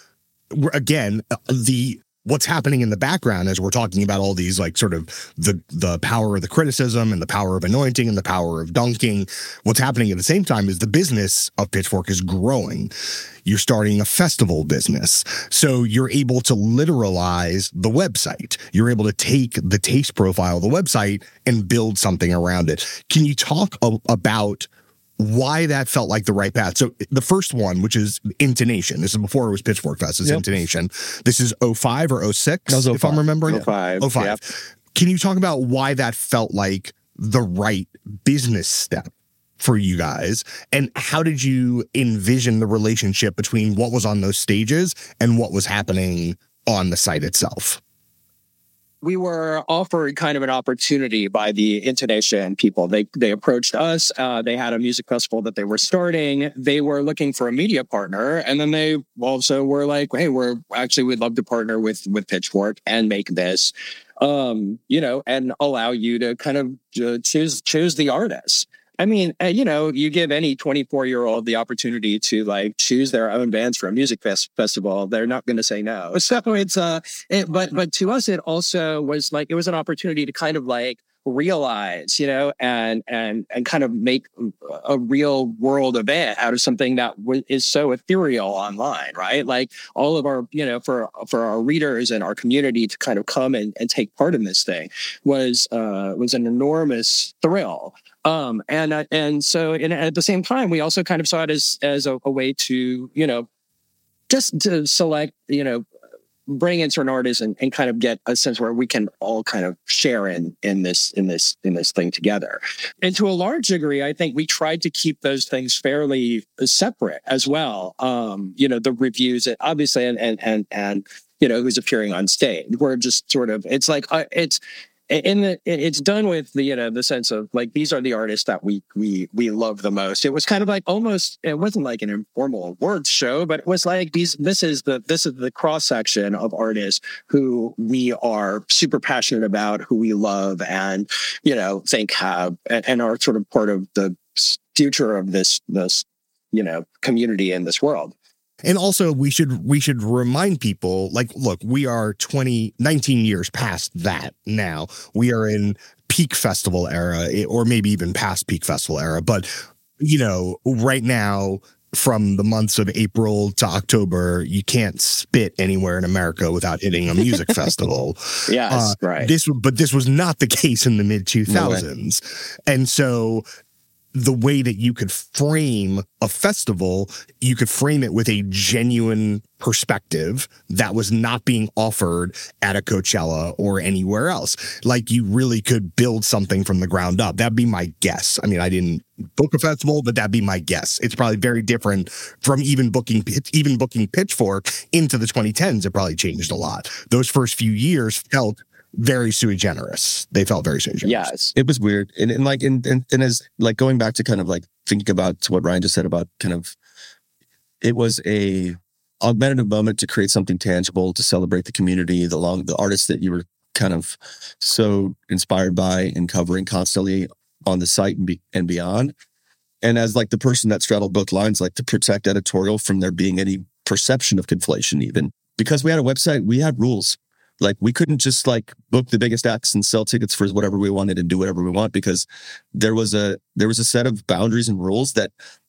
what's happening in the background as we're talking about all these, like, sort of the power of the criticism and the power of anointing and the power of dunking. What's happening at the same time is the business of Pitchfork is growing. You're starting a festival business. So you're able to literalize the website. You're able to take the taste profile of the website and build something around it. Can you talk about why that felt like the right path? So the first one, which is Intonation. This is before it was Pitchfork Fest. It's Intonation. This is 05 or 06, if I'm remembering. 05. 05. Yep. Can you talk about why that felt like the right business step for you guys? And how did you envision the relationship between what was on those stages and what was happening on the site itself? We were offered kind of an opportunity by the Intonation people. They approached us. They had a music festival that they were starting. They were looking for a media partner. And then they also were like, hey, we'd love to partner with Pitchfork and make this, and allow you to kind of choose the artist. I mean, you give any 24-year-old the opportunity to like choose their own bands for a music festival, they're not going to say no. So it's but to us, it also was like, it was an opportunity to kind of like realize, and kind of make a real world event out of something that is so ethereal online, right? Like all of our, for our readers and our community to kind of come and take part in this thing was an enormous thrill. And so at the same time, we also kind of saw it as a way to, just to select, bring in certain artists and kind of get a sense where we can all kind of share in this thing together. And to a large degree, I think we tried to keep those things fairly separate as well. The reviews, obviously, and who's appearing on stage. We're just sort of, it's like, it's done with the sense of like, these are the artists that we love the most. It was kind of like almost, it wasn't like an informal awards show, but it was like this is the cross section of artists who we are super passionate about, who we love, and think have and are sort of part of the future of this community in this world. And also, we should remind people, like, look, we are 19 years past that now. We are in peak festival era, or maybe even past peak festival era. But, right now, from the months of April to October, you can't spit anywhere in America without hitting a music festival. Yes, right. But this was not the case in the mid-2000s. And so the way that you could frame a festival, you could frame it with a genuine perspective that was not being offered at a Coachella or anywhere else. Like, you really could build something from the ground up. That'd be my guess. I mean, I didn't book a festival, but that'd be my guess. It's probably very different from even booking Pitchfork into the 2010s. It probably changed a lot. Those first few years felt very sui generis. They felt very sui generis. Yes. It was weird. And as like going back to kind of like thinking about what Ryan just said about kind of, it was a augmentative moment to create something tangible, to celebrate the community, the artists that you were kind of so inspired by and covering constantly on the site and beyond. And as like the person that straddled both lines, like to protect editorial from there being any perception of conflation, even because we had a website, we had rules. Like, we couldn't just like book the biggest acts and sell tickets for whatever we wanted and do whatever we want, because there was a set of boundaries and rules that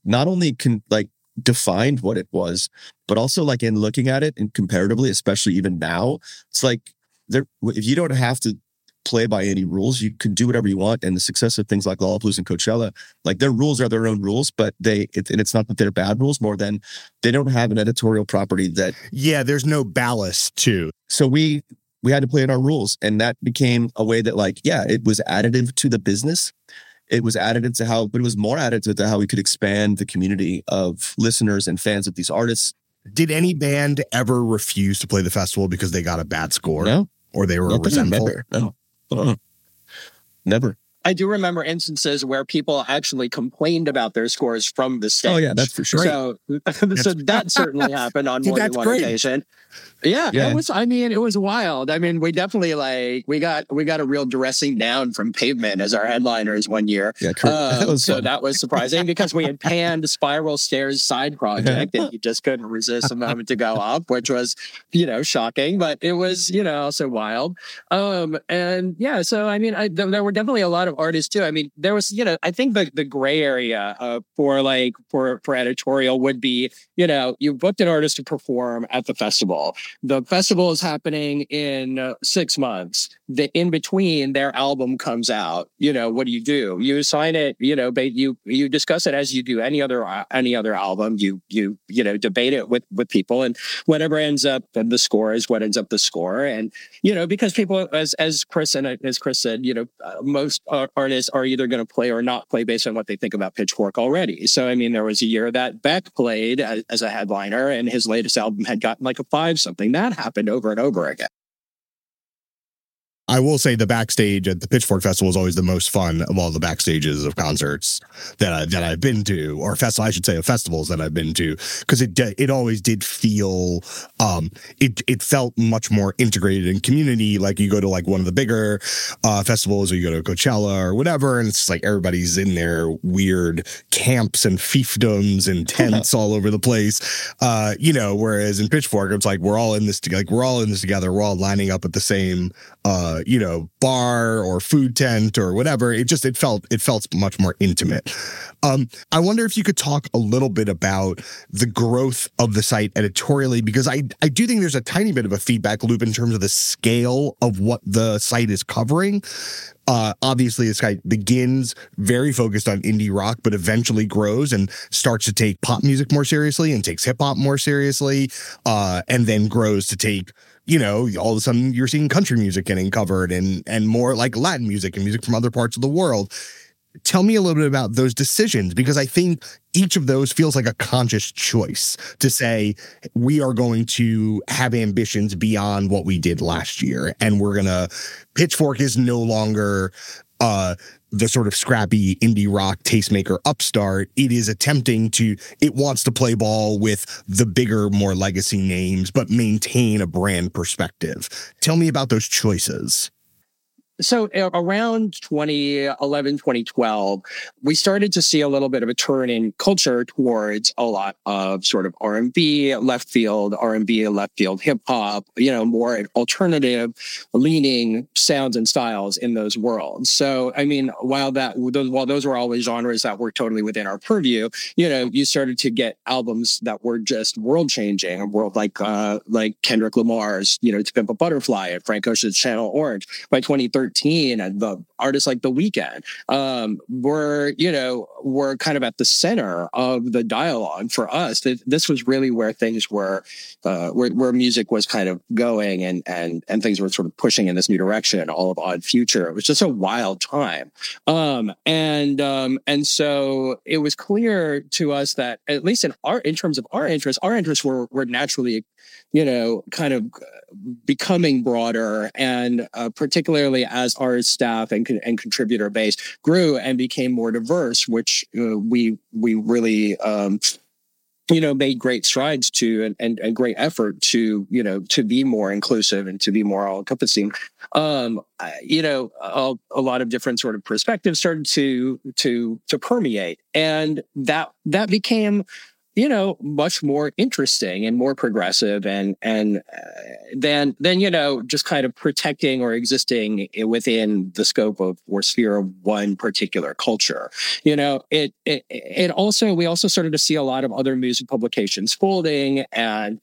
not only defined what it was, but also like in looking at it and comparatively, especially even now, it's like if you don't have to play by any rules, you can do whatever you want. And the success of things like Lollapalooza and Coachella, like their rules are their own rules, but it's not that they're bad rules, more than they don't have an editorial property that. Yeah, there's no ballast too. So we had to play in our rules, and that became a way that it was additive to the business. It was additive to but it was more additive to how we could expand the community of listeners and fans of these artists. Did any band ever refuse to play the festival because they got a bad score? No. Or they were resentful? No. Never. I do remember instances where people actually complained about their scores from the stage. Oh yeah, that's for sure. So that certainly happened on more than one occasion. Yeah, it was wild. I mean, we definitely we got a real dressing down from Pavement as our headliners one year. Yeah, that was surprising because we had panned Spiral Stairs' side project and you just couldn't resist a moment to go up, which was, shocking, but it was, also wild. And yeah, so I mean, there were definitely a lot of artists too. I mean, there was, I think the gray area for editorial would be, you booked an artist to perform at the festival. The festival is happening in 6 months. In between, their album comes out. What do? You assign it. You discuss it as you do any other album. You debate it with people, and whatever ends up the score is what ends up the score. And because people, as Chris said, most artists are either going to play or not play based on what they think about Pitchfork already. So I mean, there was a year that Beck played as a headliner, and his latest album had gotten like a 5-something. That happened over and over again. I will say the backstage at the Pitchfork Festival is always the most fun of all the backstages of concerts that I've been to, or I should say of festivals that I've been to, because it always did feel it felt much more integrated in community. Like you go to one of the bigger festivals, or you go to Coachella or whatever, and it's like everybody's in their weird camps and fiefdoms and tents all over the place. Whereas in Pitchfork, it's like we're all in this together. We're all lining up at the same bar or food tent or whatever. It felt much more intimate. I wonder if you could talk a little bit about the growth of the site editorially, because I do think there's a tiny bit of a feedback loop in terms of the scale of what the site is covering. Obviously, this site begins very focused on indie rock, but eventually grows and starts to take pop music more seriously and takes hip hop more seriously, and then grows to take, all of a sudden you're seeing country music getting covered and more like Latin music and music from other parts of the world. Tell me a little bit about those decisions, because I think each of those feels like a conscious choice to say, we are going to have ambitions beyond what we did last year. And Pitchfork is no longer the sort of scrappy indie rock tastemaker upstart. It wants to play ball with the bigger, more legacy names, but maintain a brand perspective. Tell me about those choices. So around 2011, 2012, we started to see a little bit of a turn in culture towards a lot of sort of R&B, left field hip hop, more alternative leaning sounds and styles in those worlds. So, I mean, while those were always genres that were totally within our purview, you started to get albums that were just world changing, a world like Kendrick Lamar's, To Pimp a Butterfly and Frank Ocean's Channel Orange. By 2013, and the artists like The Weeknd were kind of at the center of the dialogue for us. This was really where things were, where music was kind of going, and things were sort of pushing in this new direction. All of Odd Future. It was just a wild time, and so it was clear to us that, at least in terms of our interests were naturally, kind of becoming broader, and particularly as our staff and contributor base grew and became more diverse, which we really made great strides to, and great effort to be more inclusive and to be more all encompassing. A lot of different sort of perspectives started to permeate, and that became much more interesting and more progressive than just kind of protecting or existing within the scope of or sphere of one particular culture. It also, we also started to see a lot of other music publications folding and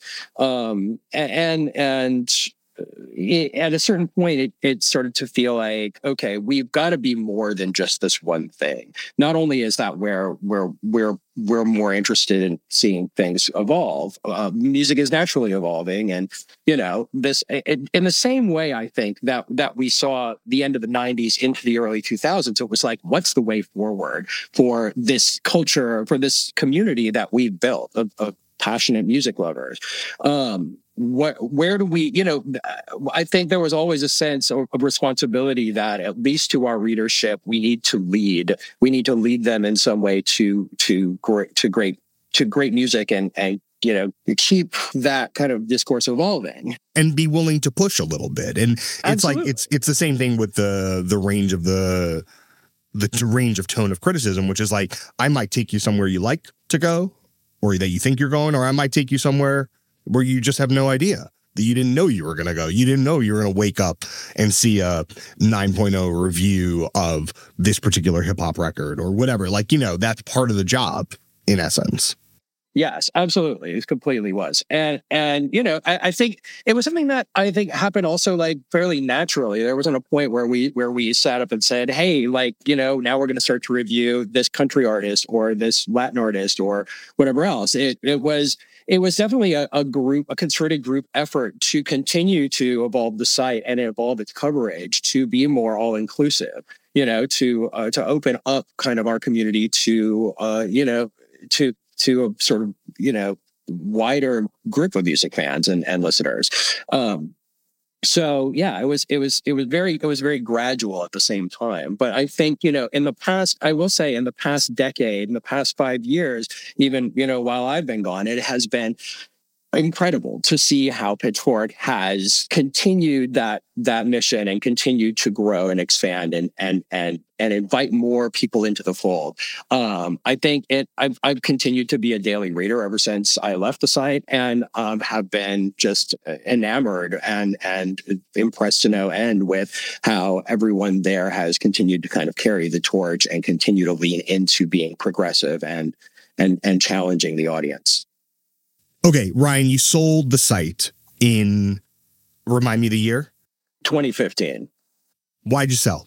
at a certain point, it started to feel like, okay, we've got to be more than just this one thing. Not only is that where we're more interested in seeing things evolve, music is naturally evolving, and this in the same way, I think that we saw the end of the '90s into the early 2000s. It was like, what's the way forward for this culture, for this community that we've built of passionate music lovers? Where do we, I think there was always a sense of responsibility that, at least to our readership, we need to lead them in some way to great music and keep that kind of discourse evolving and be willing to push a little bit. And it's Absolutely. Like it's the same thing with the range of the range of tone of criticism, which is like, I might take you somewhere you like to go, or that you think you're going, or I might take you somewhere where you just have no idea, that you didn't know you were going to go. You didn't know you were going to wake up and see a 9.0 review of this particular hip hop record or whatever. Like, that's part of the job in essence. Yes, absolutely. It completely was. And I think it was something that I think happened also like fairly naturally. There wasn't a point where we sat up and said, hey, like, now we're going to start to review this country artist or this Latin artist or whatever else. It was definitely a concerted group effort to continue to evolve the site and evolve its coverage to be more all inclusive, to open up kind of our community to a sort of, wider group of music fans and listeners. So yeah, it was very gradual at the same time. But I think, in the past, I will say in the past decade, in the past 5 years, even, while I've been gone, it has been incredible to see how Pitchfork has continued that mission and continued to grow and expand and invite more people into the fold. I think I've continued to be a daily reader ever since I left the site, and have been just enamored and impressed to no end with how everyone there has continued to kind of carry the torch and continue to lean into being progressive and challenging the audience. Okay, Ryan, you sold the site in, remind me the year? 2015. Why'd you sell?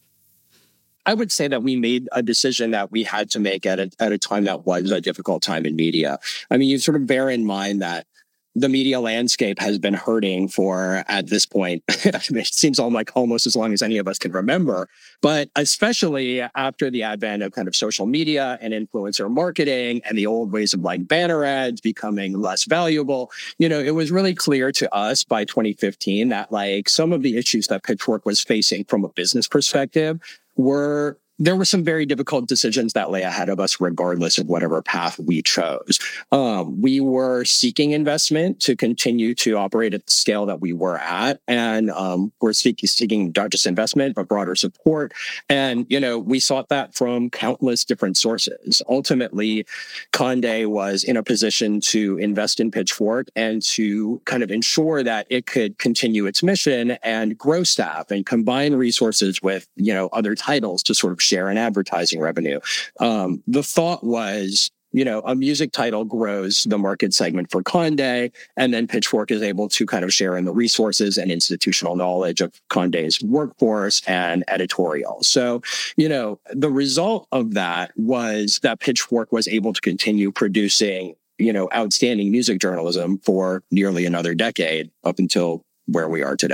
I would say that we made a decision that we had to make at a time that was a difficult time in media. I mean, you sort of bear in mind that the media landscape has been hurting for, at this point, it seems almost as long as any of us can remember, but especially after the advent of kind of social media and influencer marketing and the old ways of like banner ads becoming less valuable, it was really clear to us by 2015 that like some of the issues that Pitchfork was facing from a business perspective there were some very difficult decisions that lay ahead of us, regardless of whatever path we chose. We were seeking investment to continue to operate at the scale that we were at. And we're seeking not just investment, but broader support. And, we sought that from countless different sources. Ultimately, Condé was in a position to invest in Pitchfork and to kind of ensure that it could continue its mission and grow staff and combine resources with, other titles to sort of share in advertising revenue. The thought was, a music title grows the market segment for Condé, and then Pitchfork is able to kind of share in the resources and institutional knowledge of Condé's workforce and editorial. So, the result of that was that Pitchfork was able to continue producing, outstanding music journalism for nearly another decade up until where we are today.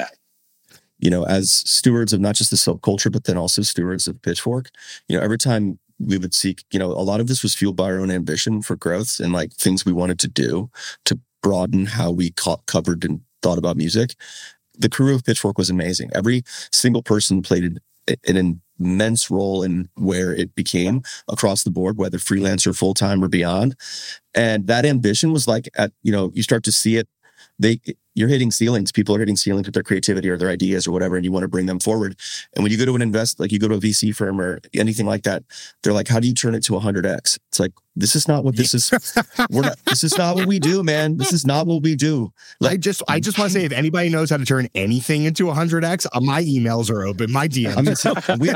As stewards of not just the subculture, but then also stewards of Pitchfork, every time we would seek, a lot of this was fueled by our own ambition for growth and like things we wanted to do to broaden how we covered and thought about music. The crew of Pitchfork was amazing. Every single person played an immense role in where it became across the board, whether freelance or full-time or beyond. And that ambition was like, you start to see it. you're hitting ceilings. People are hitting ceilings with their creativity or their ideas or whatever, and you want to bring them forward. And when you go to you go to a VC firm or anything like that, they're like, how do you turn it to 100x? It's like, this is not what this is. This is not what we do, man. This is not what we do. Like, I just want to say, if anybody knows how to turn anything into 100x, my emails are open, my DMs.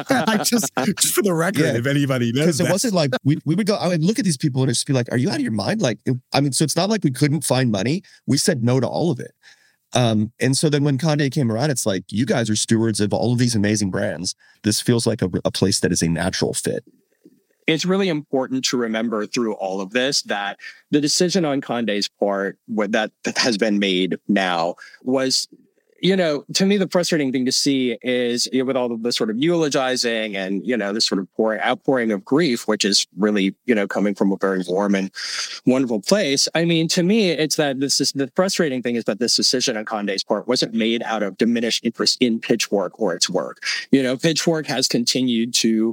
Just for the record, if anybody knows, because it wasn't like we would go. I would look at these people and just be like, "Are you out of your mind?" Like, so it's not like we couldn't find money. We said no to all of it. And so then when Condé came around, it's like, you guys are stewards of all of these amazing brands. This feels like a place that is a natural fit. It's really important to remember through all of this that the decision on Condé's part, that has been made now, was, to me, the frustrating thing to see is, with all of the sort of eulogizing and, this sort of outpouring of grief, which is really, coming from a very warm and wonderful place. I mean, to me, it's that the frustrating thing is that this decision on Condé's part wasn't made out of diminished interest in Pitchfork or its work. Pitchfork has continued to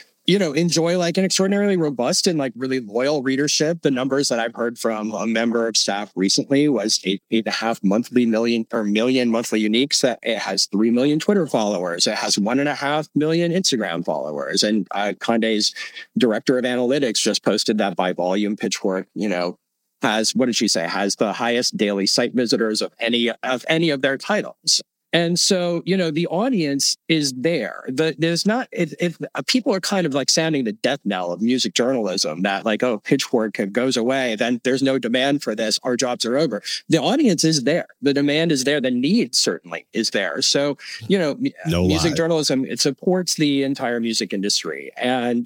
enjoy like an extraordinarily robust and like really loyal readership. The numbers that I've heard from a member of staff recently was 8.5 million monthly uniques. It has 3 million Twitter followers. It has 1.5 million Instagram followers. And Condé's director of analytics just posted that by volume, Pitchfork, has, what did she say, has the highest daily site visitors of any of their titles. And so, the audience is there. There's not, if people are kind of like sounding the death knell of music journalism, that like, oh, Pitchfork goes away, then there's no demand for this, our jobs are over. The audience is there. The demand is there. The need certainly is there. So, music journalism, it supports the entire music industry. And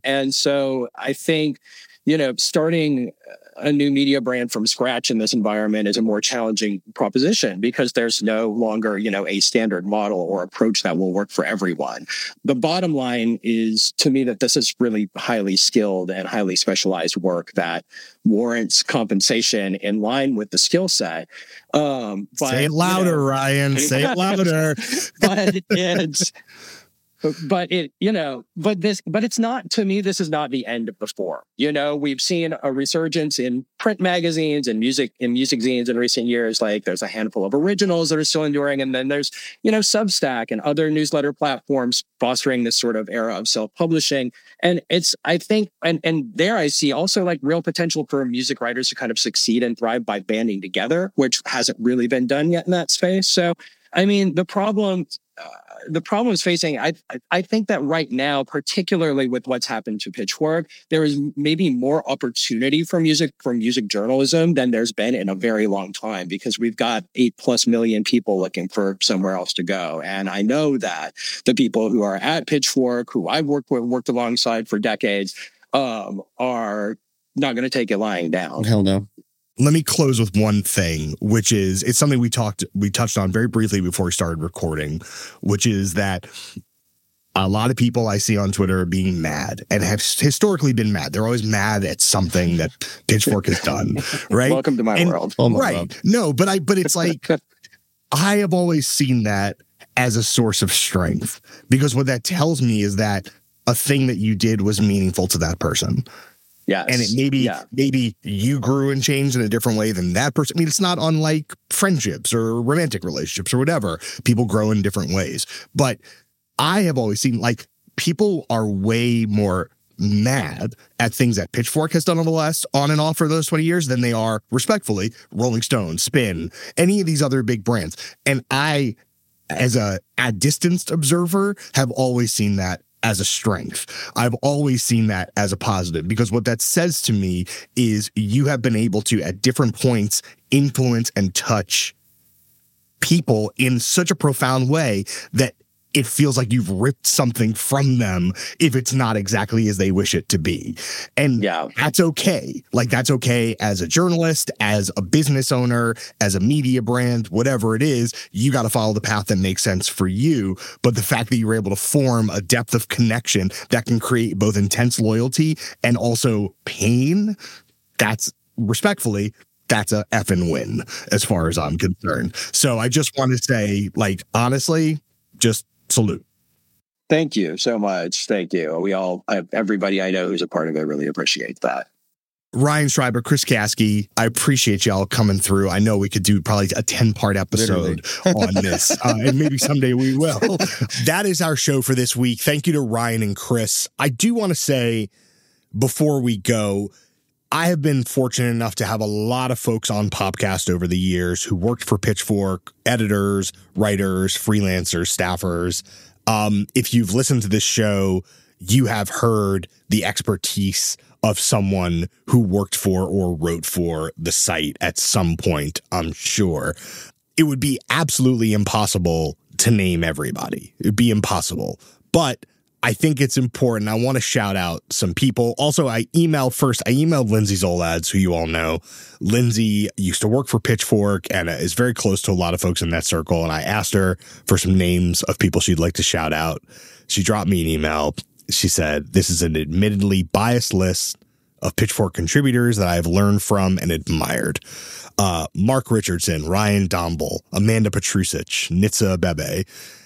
so I think, starting a new media brand from scratch in this environment is a more challenging proposition because there's no longer, a standard model or approach that will work for everyone. The bottom line is, to me, that this is really highly skilled and highly specialized work that warrants compensation in line with the skill set. Say it louder, Ryan. Say it louder. But it's not, to me, this is not the end of the form. We've seen a resurgence in print magazines and music zines in recent years. Like there's a handful of originals that are still enduring. And then there's, Substack and other newsletter platforms fostering this sort of era of self-publishing. And it's, I think, and there I see also like real potential for music writers to kind of succeed and thrive by banding together, which hasn't really been done yet in that space. So, I mean, the problem is facing, I think that right now, particularly with what's happened to Pitchfork, there is maybe more opportunity for music journalism than there's been in a very long time, because we've got 8+ million people looking for somewhere else to go. And I know that the people who are at Pitchfork, who I've worked alongside for decades, are not going to take it lying down. Hell no. Let me close with one thing, which is, it's something we touched on very briefly before we started recording, which is that a lot of people I see on Twitter are being mad and have historically been mad. They're always mad at something that Pitchfork has done, right? Welcome to my world. Right. World. No, but it's like, I have always seen that as a source of strength, because what that tells me is that a thing that you did was meaningful to that person. Yes. And it maybe you grew and changed in a different way than that person. I mean, it's not unlike friendships or romantic relationships or whatever. People grow in different ways. But I have always seen, like, people are way more mad at things that Pitchfork has done over the last on and off for those 20 years than they are, respectfully, Rolling Stone, Spin, any of these other big brands. And I, as a distanced observer, have always seen that as a strength. I've always seen that as a positive, because what that says to me is you have been able to, at different points, influence and touch people in such a profound way that it feels like you've ripped something from them if it's not exactly as they wish it to be. And that's okay. Like, that's okay as a journalist, as a business owner, as a media brand, whatever it is. You got to follow the path that makes sense for you. But the fact that you were able to form a depth of connection that can create both intense loyalty and also pain, that's, respectfully, that's a effing win as far as I'm concerned. So I just want to say, like, honestly, just salute. Thank you so much. Thank you. Everybody I know who's a part of it really appreciates that. Ryan Schreiber, Chris Kasky, I appreciate y'all coming through. I know we could do probably a 10-part episode on this, and maybe someday we will. That is our show for this week. Thank you to Ryan and Chris. I do want to say, before we go, I have been fortunate enough to have a lot of folks on Popcast over the years who worked for Pitchfork, editors, writers, freelancers, staffers. If you've listened to this show, you have heard the expertise of someone who worked for or wrote for the site at some point, I'm sure. It would be absolutely impossible to name everybody. It would be impossible. But I think it's important. I want to shout out some people. Also, I emailed Lindsay Zolads, who you all know. Lindsay used to work for Pitchfork and is very close to a lot of folks in that circle. And I asked her for some names of people she'd like to shout out. She dropped me an email. She said, this is an admittedly biased list of Pitchfork contributors that I've learned from and admired. Mark Richardson, Ryan Domble, Amanda Petrusic, Nitsa Bebe,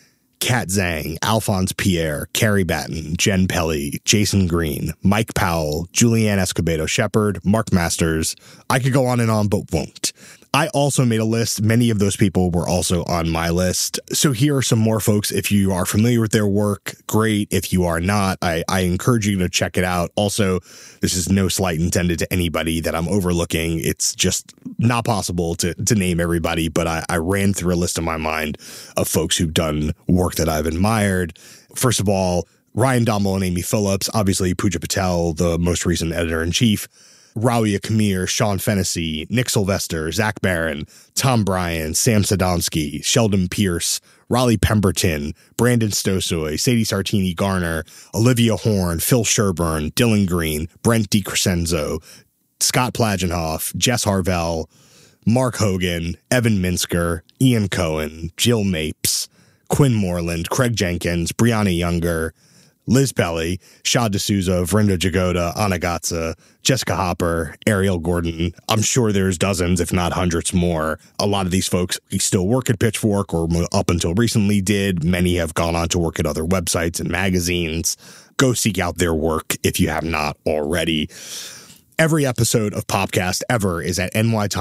Kat Zhang, Alphonse Pierre, Carrie Batten, Jen Pelly, Jason Green, Mike Powell, Julianne Escobedo Shepard, Mark Masters. I could go on, but won't. I also made a list. Many of those people were also on my list. So here are some more folks. If you are familiar with their work, great. If you are not, I encourage you to check it out. Also, this is no slight intended to anybody that I'm overlooking. It's just not possible to name everybody, but I ran through a list in my mind of folks who've done work that I've admired. First of all, Ryan Domble and Amy Phillips, obviously Pooja Patel, the most recent editor-in-chief, Rawia Kamir, Sean Fennessy, Nick Sylvester, Zach Barron, Tom Bryan, Sam Sadonsky, Sheldon Pierce, Raleigh Pemberton, Brandon Stosoy, Sadie Sartini Garner, Olivia Horn, Phil Sherburne, Dylan Green, Brent DiCrescenzo, Scott Plagenhoff, Jess Harvell, Mark Hogan, Evan Minsker, Ian Cohen, Jill Mapes, Quinn Moreland, Craig Jenkins, Brianna Younger, Liz Pelly, Shad D'Souza, Vrinda Jagoda, Anna Gatza, Jessica Hopper, Ariel Gordon. I'm sure there's dozens, if not hundreds more. A lot of these folks still work at Pitchfork or up until recently did. Many have gone on to work at other websites and magazines. Go seek out their work if you have not already. Every episode of Popcast ever is at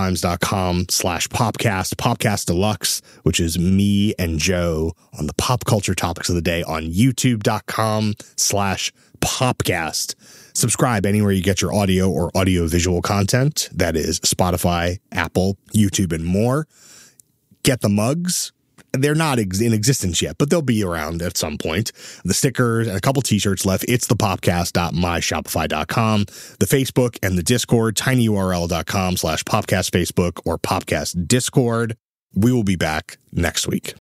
nytimes.com/popcast. Popcast Deluxe, which is me and Joe on the pop culture topics of the day on youtube.com/popcast. Subscribe anywhere you get your audio or audio-visual content. That is Spotify, Apple, YouTube, and more. Get the mugs. They're not in existence yet, but they'll be around at some point. The stickers and a couple t-shirts left. It's thepopcast.myshopify.com. The Facebook and the Discord, tinyurl.com/popcast Facebook or Popcast Discord. We will be back next week.